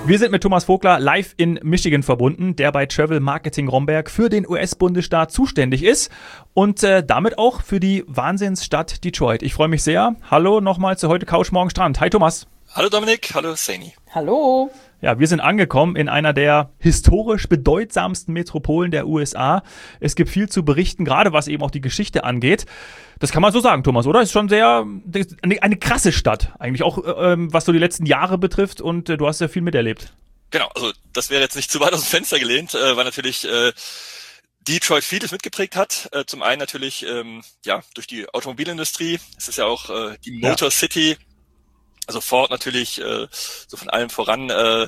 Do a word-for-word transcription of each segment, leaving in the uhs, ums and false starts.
Wir sind mit Thomas Vogler live in Michigan verbunden, der bei Travel Marketing Romberg für den U S-Bundesstaat zuständig ist und äh, damit auch für die Wahnsinnsstadt Detroit. Ich freue mich sehr. Hallo nochmal zu heute Couch Morgen Strand. Hi Thomas. Hallo Dominik, hallo Saini. Hallo. Ja, wir sind angekommen in einer der historisch bedeutsamsten Metropolen der U S A. Es gibt viel zu berichten, gerade was eben auch die Geschichte angeht. Das kann man so sagen, Thomas, oder? Ist schon sehr eine, eine krasse Stadt, eigentlich auch, ähm, was so die letzten Jahre betrifft, und äh, du hast ja viel miterlebt. Genau, also das wäre jetzt nicht zu weit aus dem Fenster gelehnt, äh, weil natürlich äh, Detroit vieles mitgeprägt hat. Äh, zum einen natürlich ähm, ja durch die Automobilindustrie. Es ist ja auch äh, die Motor ja. City. Also Ford natürlich äh, so von allem voran äh,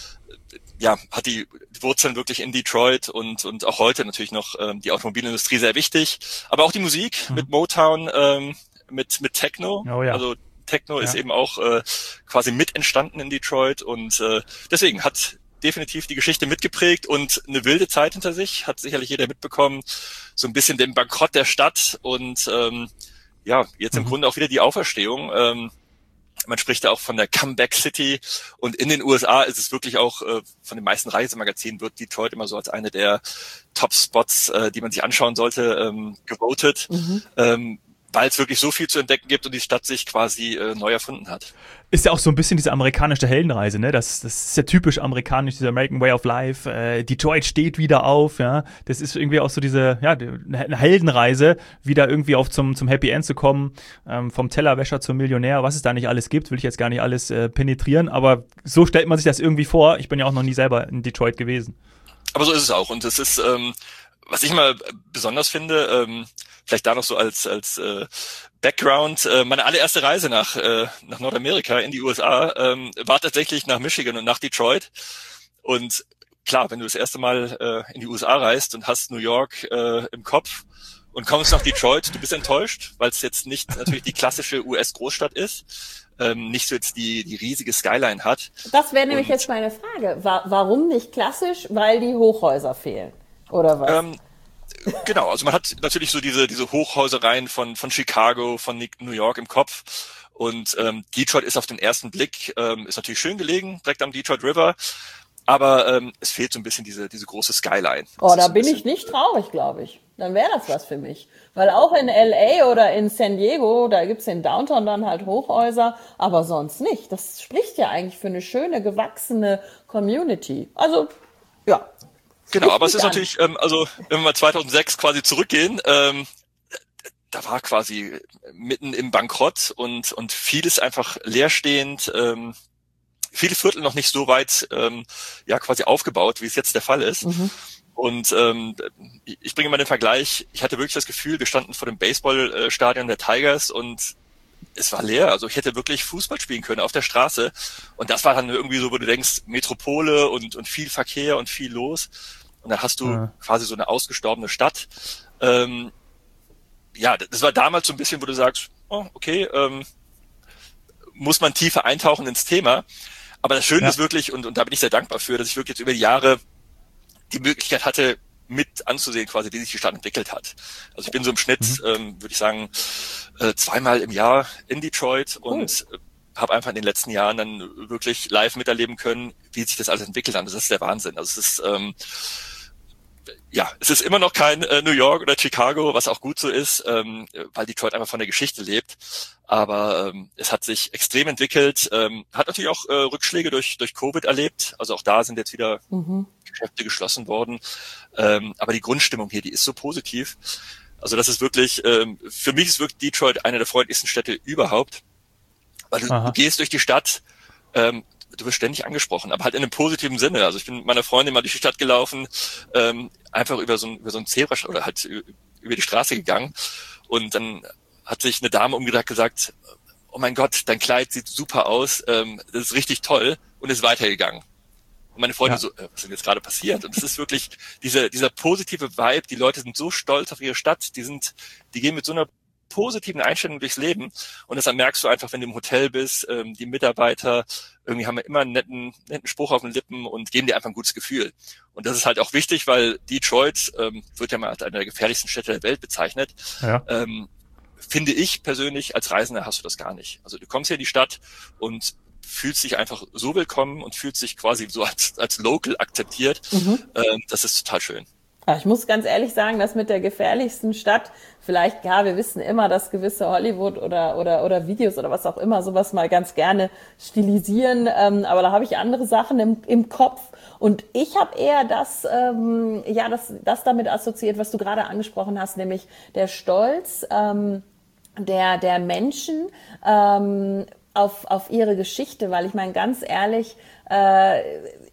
ja hat die Wurzeln wirklich in Detroit und und auch heute natürlich noch ähm, die Automobilindustrie sehr wichtig, aber auch die Musik mhm. mit Motown, ähm, mit mit Techno. Oh ja. Also Techno ja. ist eben auch äh, quasi mit entstanden in Detroit und äh, deswegen hat definitiv die Geschichte mitgeprägt und eine wilde Zeit hinter sich, hat sicherlich jeder mitbekommen, so ein bisschen den Bankrott der Stadt und ähm, ja jetzt im mhm. Grunde auch wieder die Auferstehung. Ähm, Man spricht da auch von der Comeback City und in den U S A ist es wirklich auch äh, von den meisten Reisemagazinen wird Detroit immer so als eine der Top-Spots, äh, die man sich anschauen sollte, ähm, gewotet, mhm. ähm, weil es wirklich so viel zu entdecken gibt und die Stadt sich quasi äh, neu erfunden hat. Ist ja auch so ein bisschen diese amerikanische Heldenreise, ne? Das, das ist ja typisch amerikanisch, dieser American Way of Life. Äh, Detroit steht wieder auf, ja. Das ist irgendwie auch so diese, ja, eine Heldenreise, wieder irgendwie auf zum, zum Happy End zu kommen, ähm, vom Tellerwäscher zum Millionär, was es da nicht alles gibt, will ich jetzt gar nicht alles äh, penetrieren, aber so stellt man sich das irgendwie vor. Ich bin ja auch noch nie selber in Detroit gewesen. Aber so ist es auch und es ist, ähm, was ich mal besonders finde, ähm, vielleicht da noch so als als äh, Background, äh, meine allererste Reise nach äh, nach Nordamerika in die U S A ähm, war tatsächlich nach Michigan und nach Detroit. Und klar, wenn du das erste Mal äh, in die U S A reist und hast New York äh, im Kopf und kommst nach Detroit, du bist enttäuscht, weil es jetzt nicht natürlich die klassische U S-Großstadt ist, ähm, nicht so jetzt die die riesige Skyline hat. Das wäre nämlich und, jetzt meine Frage. Wa- warum nicht klassisch? Weil die Hochhäuser fehlen, oder was? Ähm, Genau, also man hat natürlich so diese diese Hochhäusereien von von Chicago, von New York im Kopf und ähm, Detroit ist auf den ersten Blick ähm, ist natürlich schön gelegen, direkt am Detroit River, aber ähm, es fehlt so ein bisschen diese diese große Skyline. Oh, da bin ich nicht traurig, glaube ich. Dann wäre das was für mich, weil auch in L A oder in San Diego, da gibt's in Downtown dann halt Hochhäuser, aber sonst nicht. Das spricht ja eigentlich für eine schöne gewachsene Community. Also ja. Genau, aber es ist natürlich, ähm, also wenn wir mal zweitausendsechs quasi zurückgehen, ähm, da war quasi mitten im Bankrott und und vieles einfach leerstehend, ähm, viele Viertel noch nicht so weit ähm, ja quasi aufgebaut, wie es jetzt der Fall ist. Mhm. Und ähm, ich bringe mal den Vergleich, ich hatte wirklich das Gefühl, wir standen vor dem Baseballstadion der Tigers und es war leer, also ich hätte wirklich Fußball spielen können auf der Straße und das war dann irgendwie so, wo du denkst, Metropole und und viel Verkehr und viel los. Und dann hast du ja. quasi so eine ausgestorbene Stadt. Ähm, ja, das war damals so ein bisschen, wo du sagst, oh, okay, ähm, muss man tiefer eintauchen ins Thema. Aber das Schöne ja. ist wirklich, und, und da bin ich sehr dankbar für, dass ich wirklich jetzt über die Jahre die Möglichkeit hatte, mit anzusehen quasi, wie sich die Stadt entwickelt hat. Also ich bin so im Schnitt, mhm. ähm, würde ich sagen, äh, zweimal im Jahr in Detroit cool. und äh, habe einfach in den letzten Jahren dann wirklich live miterleben können, wie sich das alles entwickelt hat. Das ist der Wahnsinn. Also es ist ähm, ja, es ist immer noch kein äh, New York oder Chicago, was auch gut so ist, ähm, weil Detroit einfach von der Geschichte lebt. Aber ähm, es hat sich extrem entwickelt, ähm, hat natürlich auch äh, Rückschläge durch durch Covid erlebt. Also auch da sind jetzt wieder mhm. Geschäfte geschlossen worden. Ähm, aber die Grundstimmung hier, die ist so positiv. Also das ist wirklich, ähm, für mich ist wirklich Detroit eine der freundlichsten Städte überhaupt. Weil du, du gehst durch die Stadt, ähm, du wirst ständig angesprochen, aber halt in einem positiven Sinne. Also ich bin mit meiner Freundin mal durch die Stadt gelaufen, ähm, einfach über so ein, über so ein Zebra oder halt über die Straße gegangen und dann hat sich eine Dame umgedreht gesagt, oh mein Gott, dein Kleid sieht super aus, ähm, das ist richtig toll und ist weitergegangen. Und meine Freundin ja. so, äh, was ist denn jetzt gerade passiert? Und es ist wirklich diese, dieser positive Vibe, die Leute sind so stolz auf ihre Stadt, die sind, die gehen mit so einer positiven Einstellung durchs Leben und das merkst du einfach, wenn du im Hotel bist, ähm, die Mitarbeiter irgendwie haben immer einen netten, netten Spruch auf den Lippen und geben dir einfach ein gutes Gefühl. Und das ist halt auch wichtig, weil Detroit ähm, wird ja mal als eine der gefährlichsten Städte der Welt bezeichnet. Ja. Ähm, finde ich persönlich, als Reisender hast du das gar nicht. Also du kommst hier in die Stadt und fühlt sich einfach so willkommen und fühlt sich quasi so als, als Local akzeptiert. Mhm. Ähm, das ist total schön. Ich muss ganz ehrlich sagen, dass mit der gefährlichsten Stadt, vielleicht, ja, wir wissen immer, dass gewisse Hollywood oder oder oder Videos oder was auch immer sowas mal ganz gerne stilisieren, ähm, aber da habe ich andere Sachen im, im Kopf und ich habe eher das, ähm, ja, das, das damit assoziiert, was du gerade angesprochen hast, nämlich der Stolz ähm, der der Menschen ähm, auf auf ihre Geschichte, weil ich meine, ganz ehrlich, äh,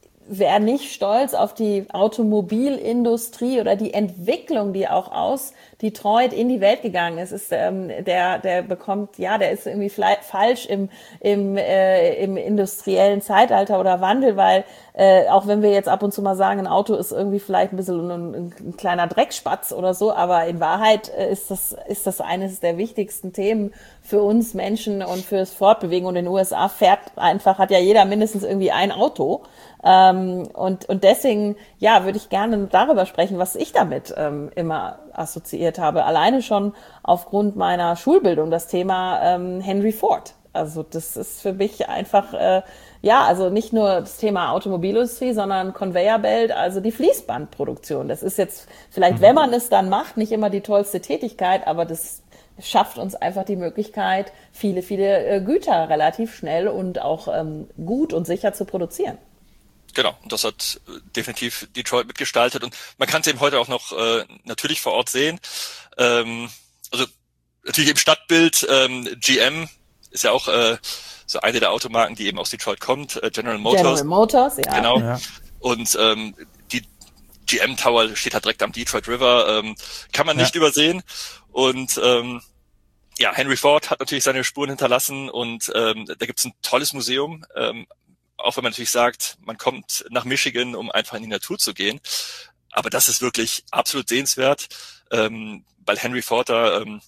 wer nicht stolz auf die Automobilindustrie oder die Entwicklung, die auch aus Detroit in die Welt gegangen ist, ist ähm, der der bekommt, ja, der ist irgendwie falsch im im äh, im industriellen Zeitalter oder Wandel, weil äh, auch wenn wir jetzt ab und zu mal sagen, ein Auto ist irgendwie vielleicht ein bisschen ein, ein kleiner Dreckspatz oder so, aber in Wahrheit äh, ist das ist das eines der wichtigsten Themen für uns Menschen und fürs Fortbewegen. Und in den U S A fährt einfach, hat ja jeder mindestens irgendwie ein Auto. Ähm, und, und deswegen, ja, würde ich gerne darüber sprechen, was ich damit ähm, immer assoziiert habe. Alleine schon aufgrund meiner Schulbildung, das Thema ähm, Henry Ford. Also das ist für mich einfach, äh, ja, also nicht nur das Thema Automobilindustrie, sondern Conveyor Belt, also die Fließbandproduktion. Das ist jetzt vielleicht, mhm. wenn man es dann macht, nicht immer die tollste Tätigkeit, aber das schafft uns einfach die Möglichkeit, viele, viele äh, Güter relativ schnell und auch ähm, gut und sicher zu produzieren. Genau, und das hat definitiv Detroit mitgestaltet und man kann es eben heute auch noch äh, natürlich vor Ort sehen. Ähm, also natürlich im Stadtbild, ähm, G M ist ja auch äh, so eine der Automarken, die eben aus Detroit kommt, äh, General Motors. General Motors, ja. Genau. Ja. Und ähm, die G M Tower steht halt direkt am Detroit River, ähm, kann man nicht ja. übersehen. Und ähm, ja, Henry Ford hat natürlich seine Spuren hinterlassen und ähm, da gibt's ein tolles Museum, ähm, auch wenn man natürlich sagt, man kommt nach Michigan, um einfach in die Natur zu gehen. Aber das ist wirklich absolut sehenswert, ähm, weil Henry Ford da ähm,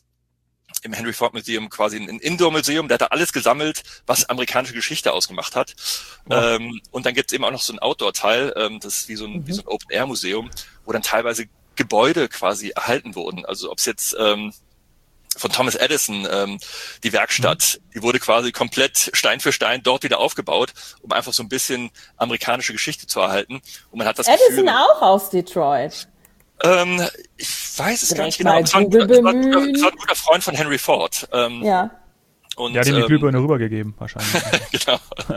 im Henry Ford Museum quasi ein Indoor-Museum, der hat da alles gesammelt, was amerikanische Geschichte ausgemacht hat. Wow. Ähm, und dann gibt's eben auch noch so ein Outdoor-Teil, ähm, das ist wie so ein, mhm. wie so ein Open-Air-Museum, wo dann teilweise Gebäude quasi erhalten wurden. Also ob es jetzt ähm, von Thomas Edison, ähm, die Werkstatt, mhm. die wurde quasi komplett Stein für Stein dort wieder aufgebaut, um einfach so ein bisschen amerikanische Geschichte zu erhalten. Und man hat das Edison Gefühl, auch aus Detroit. Ähm, ich weiß es Direkt gar nicht genau. Es war, ein, es, war ein guter, es war ein guter Freund von Henry Ford. Ähm, ja. Und, der hat ihm die Glühbirne ähm, rübergegeben, wahrscheinlich. Genau.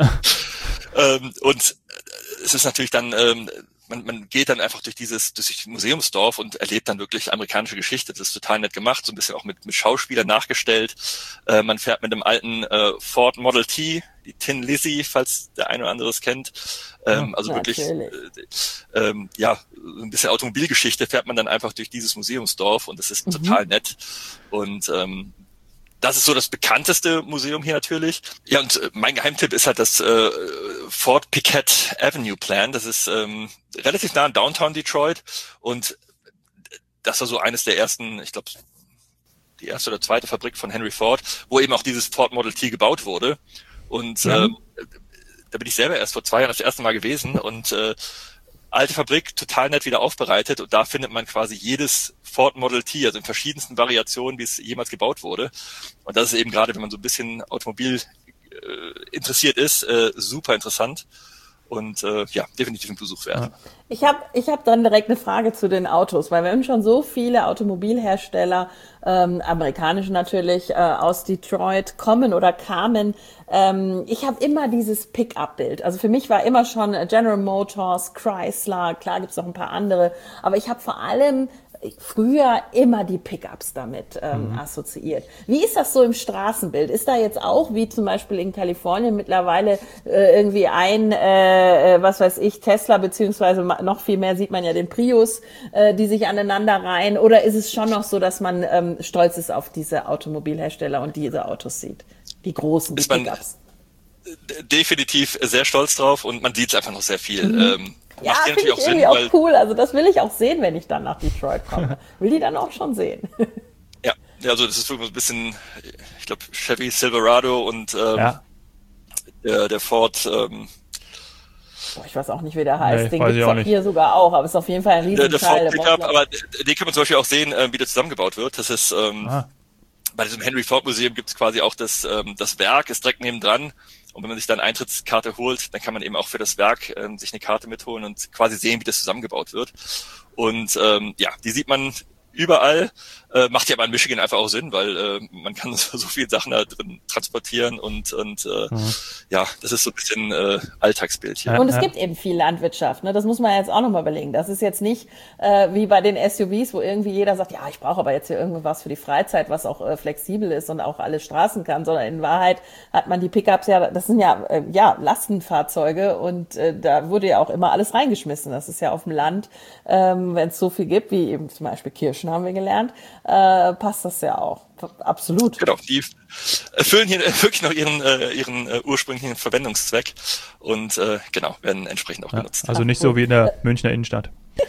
ähm, und es ist natürlich dann, ähm, man, man geht dann einfach durch dieses, durch das Museumsdorf und erlebt dann wirklich amerikanische Geschichte. Das ist total nett gemacht, so ein bisschen auch mit, mit Schauspielern nachgestellt. Äh, man fährt mit einem alten äh, Ford Model T, die Tin Lizzy, falls der eine oder andere es kennt. Ähm, oh, also wirklich, äh, ähm, ja, ein bisschen Automobilgeschichte fährt man dann einfach durch dieses Museumsdorf und das ist mhm. total nett. Und ähm, das ist so das bekannteste Museum hier natürlich. Ja, und äh, mein Geheimtipp ist halt das äh, Ford Piquette Avenue Plan. Das ist ähm, relativ nah an Downtown Detroit und das war so eines der ersten, ich glaube, die erste oder zweite Fabrik von Henry Ford, wo eben auch dieses Ford Model T gebaut wurde. Und ja. ähm, da bin ich selber erst vor zwei Jahren das erste Mal gewesen und äh, alte Fabrik, total nett wieder aufbereitet und da findet man quasi jedes Ford Model T, also in verschiedensten Variationen, wie es jemals gebaut wurde. Und das ist eben gerade, wenn man so ein bisschen Automobil äh, interessiert ist, äh, super interessant und äh, ja, definitiv ein Besuch wert. Ich habe ich hab dann direkt eine Frage zu den Autos, weil wir haben schon so viele Automobilhersteller, ähm, amerikanische natürlich, äh, aus Detroit kommen oder kamen. Ähm, ich habe immer dieses Pick-up-Bild. Also für mich war immer schon General Motors, Chrysler, klar gibt's noch ein paar andere, aber ich habe vor allem früher immer die Pickups damit ähm, mhm. assoziiert. Wie ist das so im Straßenbild? Ist da jetzt auch, wie zum Beispiel in Kalifornien mittlerweile äh, irgendwie ein, äh, was weiß ich, Tesla, beziehungsweise noch viel mehr sieht man ja den Prius, äh, die sich aneinander reihen? Oder ist es schon noch so, dass man ähm, stolz ist auf diese Automobilhersteller und diese Autos sieht? Die großen, die Pickups. Definitiv sehr stolz drauf und man sieht es einfach noch sehr viel. Mhm. Ähm, Ja, finde ich irgendwie Sinn, auch cool. Also das will ich auch sehen, wenn ich dann nach Detroit komme. Will die dann auch schon sehen. Ja, also das ist wirklich ein bisschen, ich glaube, Chevy Silverado und ähm, ja. der, der Ford. Ähm, Boah, ich weiß auch nicht, wie der heißt. Nee, den gibt's auch hier sogar auch, aber es ist auf jeden Fall ein Riesenteil. Der, der Ford Pickup, aber den kann man zum Beispiel auch sehen, äh, wie der zusammengebaut wird. Das ist ähm, ah. bei diesem Henry Ford Museum gibt es quasi auch das, ähm, das Werk, ist direkt nebendran. Und wenn man sich dann Eintrittskarte holt, dann kann man eben auch für das Werk ähm, sich eine Karte mitholen und quasi sehen, wie das zusammengebaut wird. Und ähm, ja, die sieht man überall, äh, macht ja aber in Michigan einfach auch Sinn, weil äh, man kann so, so viele Sachen da drin transportieren und und äh, mhm. ja, das ist so ein bisschen äh, Alltagsbild hier. Und es gibt eben viel Landwirtschaft, ne? Das muss man jetzt auch nochmal überlegen. Das ist jetzt nicht äh, wie bei den S U Vs, wo irgendwie jeder sagt, ja, ich brauche aber jetzt hier irgendwas für die Freizeit, was auch äh, flexibel ist und auch alle Straßen kann, sondern in Wahrheit hat man die Pickups ja, das sind ja äh, ja Lastenfahrzeuge und äh, da wurde ja auch immer alles reingeschmissen. Das ist ja auf dem Land, ähm, wenn es so viel gibt, wie eben zum Beispiel Kirschen, haben wir gelernt, äh, passt das ja auch. Absolut. Genau, die erfüllen hier wirklich noch ihren äh, ihren äh, ursprünglichen Verwendungszweck und äh, genau, werden entsprechend auch ja, genutzt. Also nicht so wie in der Münchner Innenstadt.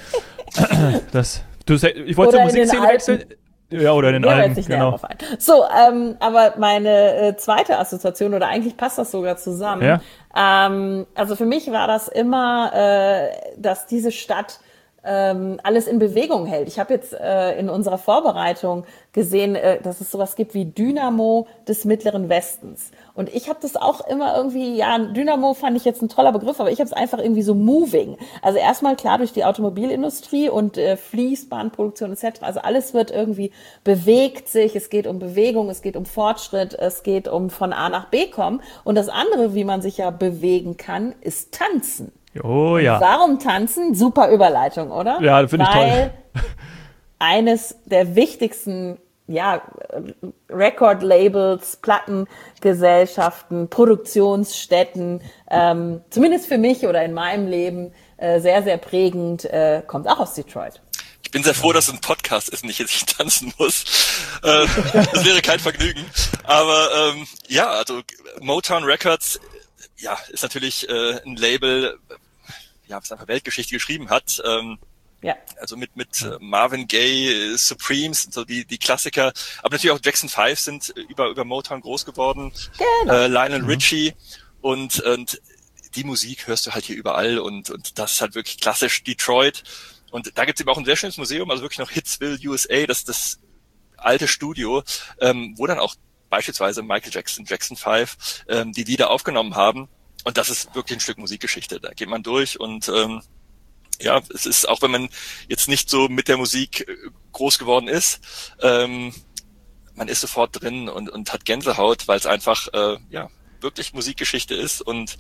das, du, ich wollte zur Musikszene wechseln. Ja, oder in den ja, Alpen, genau. So, ähm, aber meine äh, zweite Assoziation, oder eigentlich passt das sogar zusammen. Ja. Ähm, also für mich war das immer, äh, dass diese Stadt ähm, alles in Bewegung hält. Ich habe jetzt äh, in unserer Vorbereitung gesehen, äh, dass es sowas gibt wie Dynamo des Mittleren Westens. Und ich habe das auch immer irgendwie, ja, Dynamo fand ich jetzt ein toller Begriff, aber ich habe es einfach irgendwie so moving. Also erstmal klar durch die Automobilindustrie und äh, Fließbandproduktion et cetera. Also alles wird irgendwie bewegt sich. Es geht um Bewegung, es geht um Fortschritt, es geht um von A nach B kommen. Und das andere, wie man sich ja bewegen kann, ist Tanzen. Oh ja. Warum tanzen? Super Überleitung, oder? Ja, finde ich toll. Weil eines der wichtigsten, ja, Record-Labels, Plattengesellschaften, Produktionsstätten, ähm, zumindest für mich oder in meinem Leben äh, sehr, sehr prägend, äh, kommt auch aus Detroit. Ich bin sehr froh, dass es ein Podcast ist und ich jetzt nicht tanzen muss. Äh, das wäre kein Vergnügen. Aber ähm, ja, also Motown Records, ja, ist natürlich äh, ein Label, ja, was einfach Weltgeschichte geschrieben hat. Ähm, ja. Also mit mit äh, Marvin Gaye, Supremes, so die die Klassiker, aber natürlich auch Jackson Five sind über über Motown groß geworden. Genau. Äh, Lionel mhm. Richie und und die Musik hörst du halt hier überall und und das ist halt wirklich klassisch Detroit. Und da gibt's eben auch ein sehr schönes Museum, also wirklich noch Hitsville, U S A, das ist das alte Studio, ähm, wo dann auch beispielsweise Michael Jackson, Jackson Five, ähm, die Lieder aufgenommen haben. Und das ist wirklich ein Stück Musikgeschichte. Da geht man durch und ähm, ja, es ist, auch wenn man jetzt nicht so mit der Musik groß geworden ist, ähm, man ist sofort drin und, und hat Gänsehaut, weil es einfach äh, ja wirklich Musikgeschichte ist und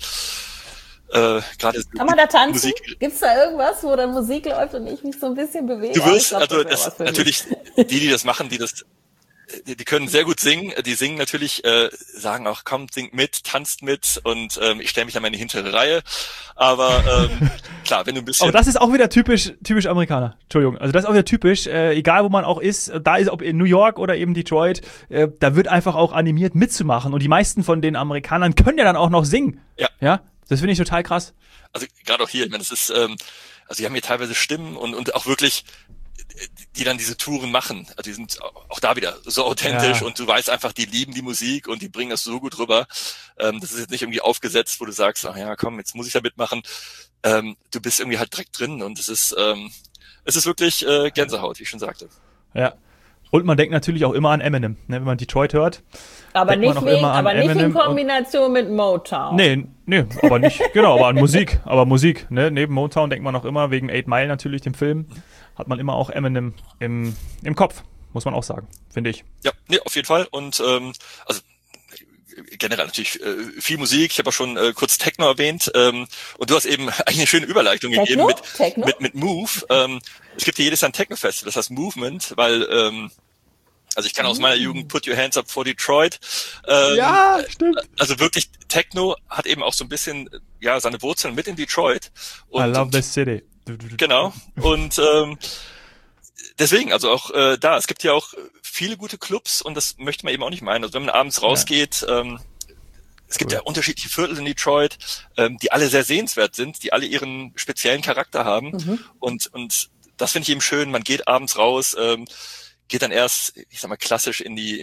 äh, gerade kann man da tanzen? Musik, gibt's da irgendwas, wo dann Musik läuft und ich mich so ein bisschen bewege? Du wirst, glaub, also das, das natürlich die, die das machen, die das Die, die können sehr gut singen, die singen natürlich, äh, sagen auch, komm, singt mit, tanzt mit und ähm, ich stelle mich dann mal in die hintere Reihe, aber ähm, klar, wenn du ein bisschen... Aber das ist auch wieder typisch typisch Amerikaner, Entschuldigung, also das ist auch wieder typisch, äh, egal wo man auch ist, da ist, ob in New York oder eben Detroit, äh, da wird einfach auch animiert mitzumachen und die meisten von den Amerikanern können ja dann auch noch singen. Ja. Ja, das finde ich total krass. Also gerade auch hier, ich meine, das ist, ähm, also die haben hier teilweise Stimmen und, und auch wirklich... die dann diese Touren machen, also die sind auch da wieder so authentisch ja. Und du weißt einfach, die lieben die Musik und die bringen das so gut rüber. Ähm, das ist jetzt nicht irgendwie aufgesetzt, wo du sagst, ach ja, komm, jetzt muss ich da mitmachen. Ähm, du bist irgendwie halt direkt drin und es ist, ähm, es ist wirklich äh, Gänsehaut, wie ich schon sagte. Ja. Und man denkt natürlich auch immer an Eminem, ne, wenn man Detroit hört. Aber nicht, wegen, aber nicht in Kombination mit Motown. Nee, nee, aber nicht, genau, aber an Musik. Aber Musik, ne? Neben Motown denkt man auch immer, wegen Eight Mile natürlich, dem Film, hat man immer auch Eminem im, im Kopf, muss man auch sagen, finde ich. Ja, nee, auf jeden Fall. Und ähm, also generell natürlich äh, viel Musik. Ich habe auch schon äh, kurz Techno erwähnt. Ähm, und du hast eben eigentlich eine schöne Überleitung Techno? gegeben mit, Techno? mit mit Move. Ähm, es gibt hier jedes Jahr ein Techno-Festival, das heißt Movement, weil ähm, also ich kann aus meiner Jugend Put Your Hands Up for Detroit. Ähm, ja, stimmt. Also wirklich, Techno hat eben auch so ein bisschen ja seine Wurzeln mit in Detroit. Und, I love this city. Genau. Und ähm, deswegen, also auch äh, da, es gibt ja auch viele gute Clubs und das möchte man eben auch nicht meinen. Also wenn man abends rausgeht, ja. ähm, es gibt cool. ja unterschiedliche Viertel in Detroit, ähm, die alle sehr sehenswert sind, die alle ihren speziellen Charakter haben. Mhm. Und und das finde ich eben schön. Man geht abends raus, ähm, geht dann erst, ich sag mal, klassisch in die in die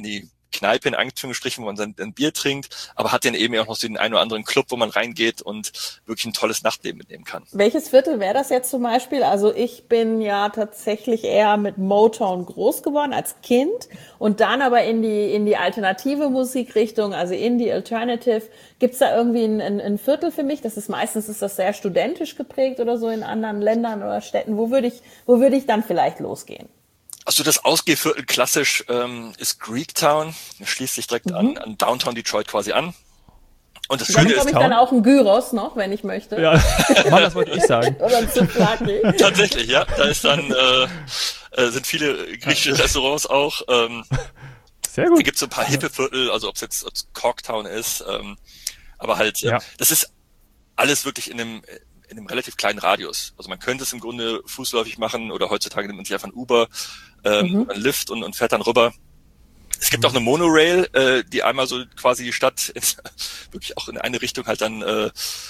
Kneipe in Anführungsstrichen, wo man sein ein Bier trinkt, aber hat dann eben auch noch so den einen oder anderen Club, wo man reingeht und wirklich ein tolles Nachtleben mitnehmen kann. Welches Viertel wäre das jetzt zum Beispiel? Also ich bin ja tatsächlich eher mit Motown groß geworden als Kind und dann aber in die in die alternative Musikrichtung, also Indie, Alternative. Gibt's da irgendwie ein, ein, ein Viertel für mich? Das ist meistens ist das sehr studentisch geprägt oder so in anderen Ländern oder Städten. Wo würde ich wo würde ich dann vielleicht losgehen? Also das Ausgehviertel klassisch ähm, ist Greektown. Das schließt sich direkt mhm. an, an Downtown Detroit quasi an. Und das Schöne ist, bekomme ich dann auch einen Gyros noch, wenn ich möchte. Ja, Mann, das wollte ich sagen. Oder ein Souvlaki. Tatsächlich, ja. Da ist dann äh, äh, sind viele griechische Restaurants auch. Ähm, Sehr gut. Da gibt es so ein paar hippe Viertel, also ob es jetzt ob's Corktown ist, ähm, aber halt, ja. äh, das ist alles wirklich in einem in einem relativ kleinen Radius. Also man könnte es im Grunde fußläufig machen oder heutzutage nimmt man sich einfach ein Uber, ähm, mhm. ein Lyft und, und fährt dann rüber. Es gibt auch eine Monorail, äh, die einmal so quasi die Stadt in, wirklich auch in eine Richtung halt dann äh,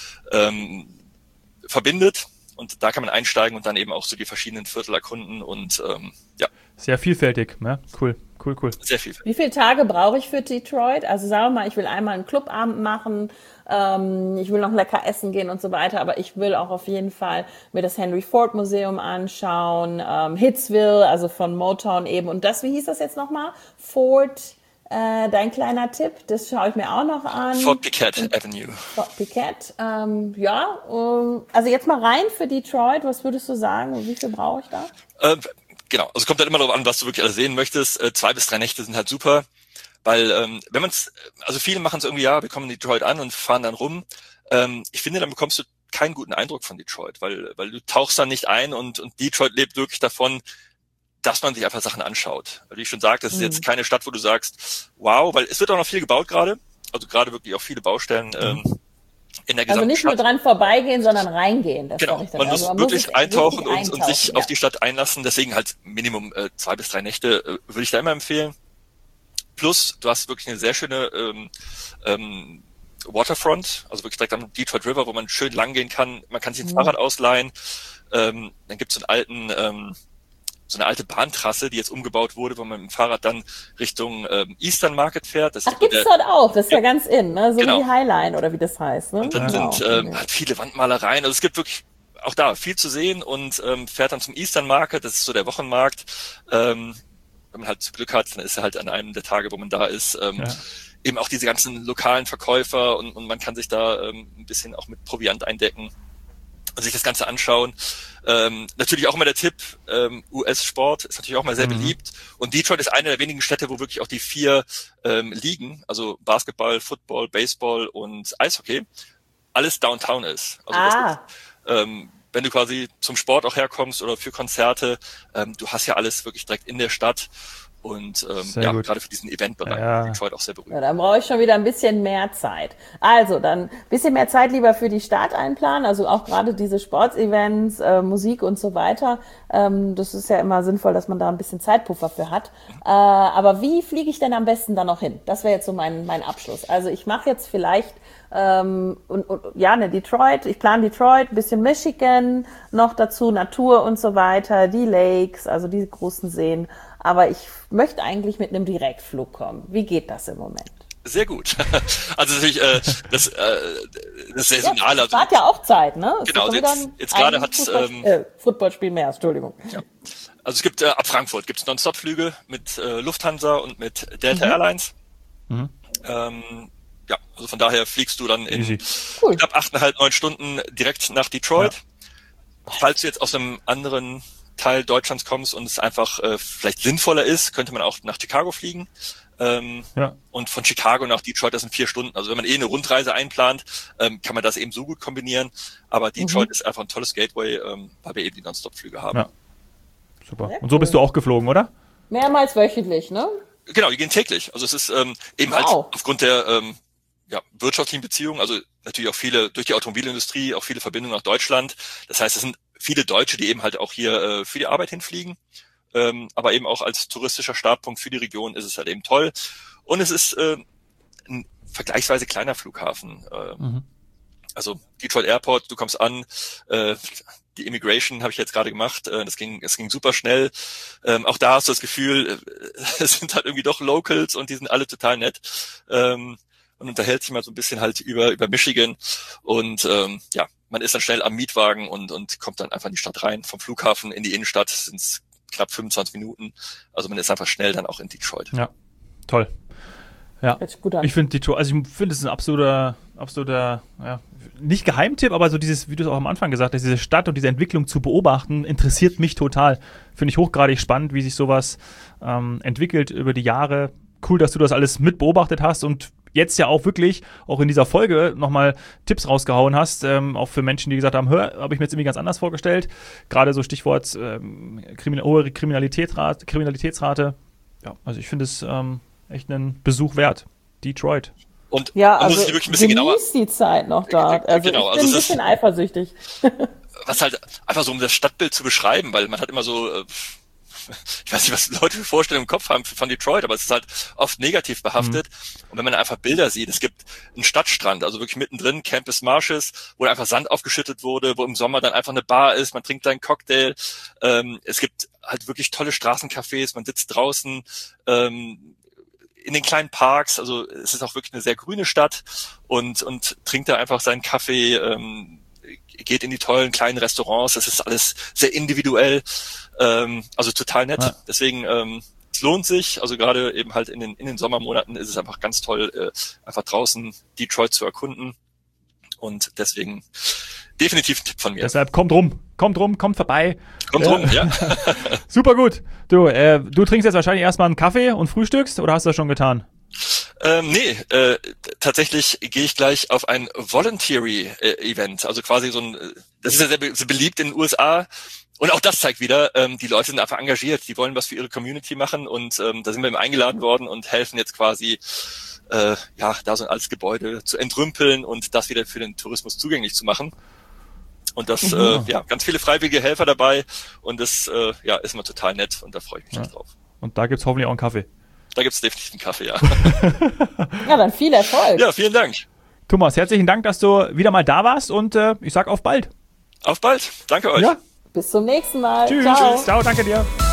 ähm, verbindet. Und da kann man einsteigen und dann eben auch so die verschiedenen Viertel erkunden und ähm, ja. Sehr vielfältig, ne? Cool, cool, cool. Sehr vielfältig. Wie viele Tage brauche ich für Detroit? Also sagen wir mal, ich will einmal einen Clubabend machen, ähm, ich will noch lecker essen gehen und so weiter, aber ich will auch auf jeden Fall mir das Henry Ford Museum anschauen, ähm, Hitsville, also von Motown eben. Und das, wie hieß das jetzt nochmal? Ford, äh, dein kleiner Tipp, das schaue ich mir auch noch an. Fort Piquette Avenue. Fort Piquette, ähm, ja. Ähm, also jetzt mal rein für Detroit, was würdest du sagen? Wie viel brauche ich da? Ähm, Genau, also es kommt halt immer darauf an, was du wirklich alles sehen möchtest. Äh, zwei bis drei Nächte sind halt super, weil ähm, wenn man es, also viele machen es irgendwie, ja, wir kommen in Detroit an und fahren dann rum. Ähm, ich finde, dann bekommst du keinen guten Eindruck von Detroit, weil weil du tauchst dann nicht ein und und Detroit lebt wirklich davon, dass man sich einfach Sachen anschaut. Wie ich schon sagte, das ist mhm. jetzt keine Stadt, wo du sagst, wow, weil es wird auch noch viel gebaut gerade, also gerade wirklich auch viele Baustellen. Ähm, in der also nicht Stadt. nur dran vorbeigehen, sondern reingehen. Das genau, man muss also man wirklich muss eintauchen, wirklich eintauchen und, und sich ja. auf die Stadt einlassen. Deswegen halt Minimum äh, zwei bis drei Nächte äh, würde ich da immer empfehlen. Plus, du hast wirklich eine sehr schöne ähm, ähm, Waterfront, also wirklich direkt am Detroit River, wo man schön lang gehen kann. Man kann sich ein mhm. Fahrrad ausleihen. Ähm, dann gibt es so einen alten... Ähm, so eine alte Bahntrasse, die jetzt umgebaut wurde, wo man mit dem Fahrrad dann Richtung ähm, Eastern Market fährt. Das Ach, gibt's der, dort auch? Das ist ja, ja ganz in, ne? So genau. wie die Highline oder wie das heißt. Ne? Und dann genau. sind ähm, halt viele Wandmalereien. Also es gibt wirklich auch da viel zu sehen und ähm, fährt dann zum Eastern Market. Das ist so der Wochenmarkt. Ähm, wenn man halt Glück hat, dann ist er halt an einem der Tage, wo man da ist. Ähm, ja. Eben auch diese ganzen lokalen Verkäufer und, und man kann sich da ähm, ein bisschen auch mit Proviant eindecken und sich das Ganze anschauen. Ähm, natürlich auch immer der Tipp, ähm, U S-Sport ist natürlich auch mal sehr mhm. beliebt. Und Detroit ist eine der wenigen Städte, wo wirklich auch die vier ähm, Ligen, also Basketball, Football, Baseball und Eishockey, alles Downtown ist. Also ah. das ist, ähm, wenn du quasi zum Sport auch herkommst oder für Konzerte, ähm, du hast ja alles wirklich direkt in der Stadt. Und ähm, ja, gut. gerade für diesen Eventbereich ja. Detroit auch sehr berühmt. Ja, dann brauche ich schon wieder ein bisschen mehr Zeit. Also dann ein bisschen mehr Zeit lieber für die Stadt einplanen, also auch gerade diese Sportsevents, äh, Musik und so weiter. Ähm, das ist ja immer sinnvoll, dass man da ein bisschen Zeitpuffer für hat. Mhm. Äh, aber wie fliege ich denn am besten da noch hin? Das wäre jetzt so mein mein Abschluss. Also ich mache jetzt vielleicht ähm, und, und ja, ne Detroit, ich plane Detroit, ein bisschen Michigan, noch dazu Natur und so weiter, die Lakes, also die großen Seen. Aber ich möchte eigentlich mit einem Direktflug kommen. Wie geht das im Moment? Sehr gut. Also natürlich äh, das, äh, das saisonale. Ja, das hat ja auch Zeit, ne? Es genau, jetzt, jetzt gerade hat es ähm, äh, Footballspiel mehr, Entschuldigung. Ja. Also es gibt äh, ab Frankfurt gibt es Non-Stop-Flüge mit äh, Lufthansa und mit Delta mhm. Airlines. Mhm. Ähm, ja, also von daher fliegst du dann in cool. knapp achteinhalb, neun Stunden direkt nach Detroit. Ja. Falls du jetzt aus einem anderen Teil Deutschlands kommst und es einfach äh, vielleicht sinnvoller ist, könnte man auch nach Chicago fliegen. Ähm, ja. Und von Chicago nach Detroit, das sind vier Stunden. Also wenn man eh eine Rundreise einplant, ähm, kann man das eben so gut kombinieren. Aber Detroit mhm. ist einfach ein tolles Gateway, ähm, weil wir eben die Non-Stop-Flüge haben. Ja. Super. Und so bist du auch geflogen, oder? Mehrmals wöchentlich, ne? Genau, die gehen täglich. Also es ist ähm, eben wow. halt aufgrund der ähm, ja, wirtschaftlichen Beziehungen, also natürlich auch viele durch die Automobilindustrie, auch viele Verbindungen nach Deutschland. Das heißt, es sind viele Deutsche, die eben halt auch hier äh, für die Arbeit hinfliegen. Ähm, aber eben auch als touristischer Startpunkt für die Region ist es halt eben toll. Und es ist äh, ein vergleichsweise kleiner Flughafen. Äh, mhm. Also Detroit Airport, du kommst an, äh, die Immigration habe ich jetzt gerade gemacht. Äh, das ging, es ging super schnell. Ähm, auch da hast du das Gefühl, äh, es sind halt irgendwie doch Locals und die sind alle total nett. Ähm, und unterhält sich mal so ein bisschen halt über über Michigan. Und ähm, ja, man ist dann schnell am Mietwagen und und kommt dann einfach in die Stadt rein. Vom Flughafen in die Innenstadt sind es knapp fünfundzwanzig Minuten. Also man ist einfach schnell dann auch in Detroit. Ja, toll. Ja, gut an. ich finde Detroit, also ich finde es ein absoluter, absoluter, ja, nicht Geheimtipp, aber so dieses, wie du es auch am Anfang gesagt hast, diese Stadt und diese Entwicklung zu beobachten, interessiert mich total. Finde ich hochgradig spannend, wie sich sowas ähm, entwickelt über die Jahre. Cool, dass du das alles mit beobachtet hast und jetzt ja auch wirklich, auch in dieser Folge, nochmal Tipps rausgehauen hast, ähm, auch für Menschen, die gesagt haben, hör, habe ich mir jetzt irgendwie ganz anders vorgestellt. Gerade so Stichwort ähm, Krimin- hohe Kriminalitätsrate, Kriminalitätsrate. Ja, also ich finde es ähm, echt einen Besuch wert. Detroit. Und ja, man muss also sich wirklich ein bisschen genauer. Genieß die Zeit noch dort. Also genau, ich bin also ein bisschen eifersüchtig. Was halt einfach so, um das Stadtbild zu beschreiben, weil man hat immer so, äh, ich weiß nicht, was Leute für Vorstellungen im Kopf haben von Detroit, aber es ist halt oft negativ behaftet. Mhm. Und wenn man einfach Bilder sieht, es gibt einen Stadtstrand, also wirklich mittendrin, Campus Martius, wo einfach Sand aufgeschüttet wurde, wo im Sommer dann einfach eine Bar ist, man trinkt da einen Cocktail. Ähm, es gibt halt wirklich tolle Straßencafés, man sitzt draußen, ähm, in den kleinen Parks, also es ist auch wirklich eine sehr grüne Stadt und und trinkt da einfach seinen Kaffee, ähm, geht in die tollen kleinen Restaurants, das ist alles sehr individuell, ähm, also total nett. Ja. Deswegen, ähm, es lohnt sich, also gerade eben halt in den in den Sommermonaten ist es einfach ganz toll, äh, einfach draußen Detroit zu erkunden und deswegen definitiv ein Tipp von mir. Deshalb kommt rum, kommt rum, kommt vorbei. Kommt ja. rum, ja. Super gut. Du, äh, du trinkst jetzt wahrscheinlich erstmal einen Kaffee und frühstückst oder hast du das schon getan? Ähm, nee, äh, tatsächlich gehe ich gleich auf ein Voluntary-Event, also quasi so ein, das ist ja sehr, be- sehr beliebt in den U S A und auch das zeigt wieder, ähm, die Leute sind einfach engagiert, die wollen was für ihre Community machen und ähm, da sind wir eben eingeladen worden und helfen jetzt quasi, äh, ja, da so ein altes Gebäude zu entrümpeln und das wieder für den Tourismus zugänglich zu machen. Und das, mhm. äh, ja, ganz viele freiwillige Helfer dabei und das, äh, ja, ist immer total nett und da freue ich mich ja. drauf. Und da gibt's hoffentlich auch einen Kaffee. Da gibt's definitiv einen Kaffee, ja. Ja, dann viel Erfolg. Ja, vielen Dank. Thomas, herzlichen Dank, dass du wieder mal da warst und äh, ich sag auf bald. Auf bald. Danke euch. Ja. Bis zum nächsten Mal. Tschüss. Ciao. Tschüss. Ciao, danke dir.